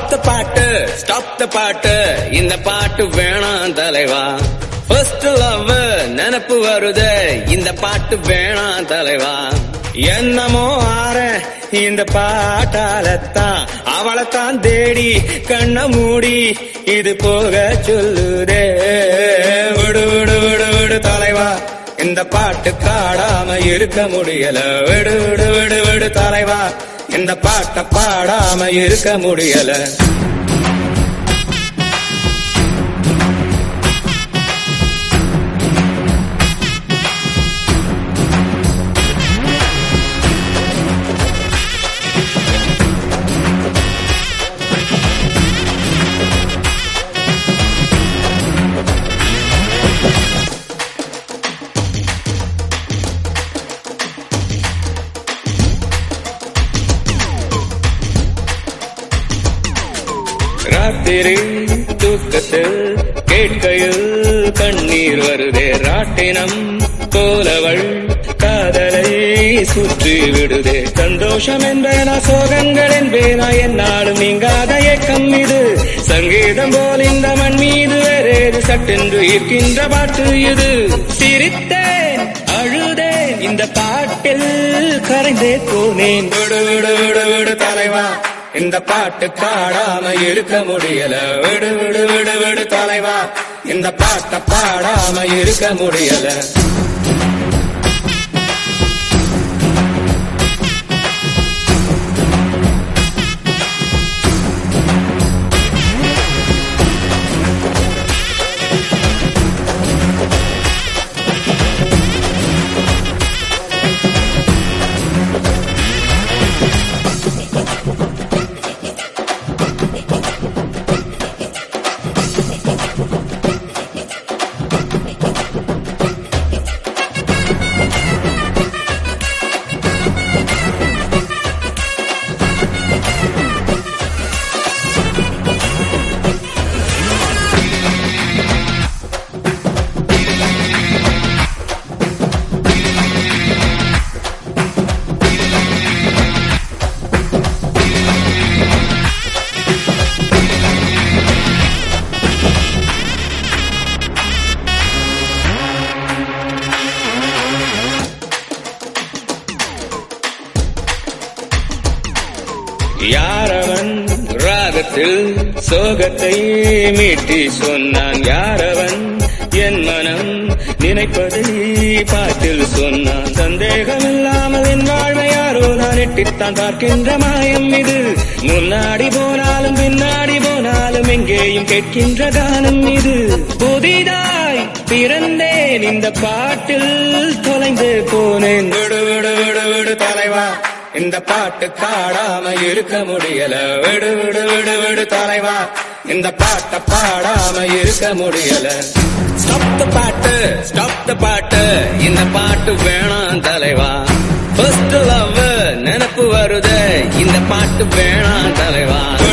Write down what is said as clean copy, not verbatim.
Stop the பாட்டு இந்த பாட்டு வேணாம் தலைவா. ஃபர்ஸ்ட் லவ் நினப்பு வருது இந்த பாட்டு வேணாம் தலைவா. என்னமோ ஆற இந்த பாட்டாலத்தான் அவளைத்தான் தேடி கண்ண மூடி இது போக சொல்லுதே. விடு விடு விடு விடு தலைவா, இந்த பாட்டு காடாம இருக்க முடியல. விடு விடு விடு விடு தலைவா, இந்த பாட்டை பாடாம இருக்க முடியல. ராத்திரி தூக்கத்தில் கேட்கையில் கண்ணீர் வருதே. ராட்டினம் போலவள் காதலை சுற்றி விடுதே. சந்தோஷம் என்பேனா சோகங்கள் என்பேனா என்னாலும் நீங்காத ஏக்கம் இது. சங்கீதம் போல் இந்த மண் மீது வேறேது சட்டென்று இருக்கின்ற பாட்டு இது. சிரித்தேன் அழுதேன் இந்த பாட்டில் கரைந்தே போனேன். விடு விடு விடு விடு தலைவா, இந்த பாட்டு காடாம இருக்க முடியல. விடு விடு விடு விடு தலைவா, இந்த பாட்டை பாடாம இருக்க முடியல. யாரவன் ராகத்தில் சோகத்தை மீட்டி சொன்னான். யாரவன் என் மனம் நினைப்பதை பாட்டில் சொன்னான். சந்தேகம் இல்லாமல் என் வாழ்வை யாரோ நான் எட்டித்தான் பார்க்கின்ற மாயம் இது. முன்னாடி போனாலும் பின்னாடி போனாலும் எங்கேயும் கேட்கின்ற கானம் இது. புதிதாய் பிறந்தேன் இந்த பாட்டில் தொலைந்து போனேன். விடு விடு விடு விடு தலைவா, இந்த பாட்டு காடாம இருக்க முடியல. விடு விடு விடு விடு தலைவா, இந்த பாட்டை பாடாம இருக்க முடியல. ஸ்டாப் த பாட்டு இந்த பாட்டு வேணாம் தலைவா. ஃபர்ஸ்ட் லவ் நினப்பு வருது இந்த பாட்டு வேணாம் தலைவா.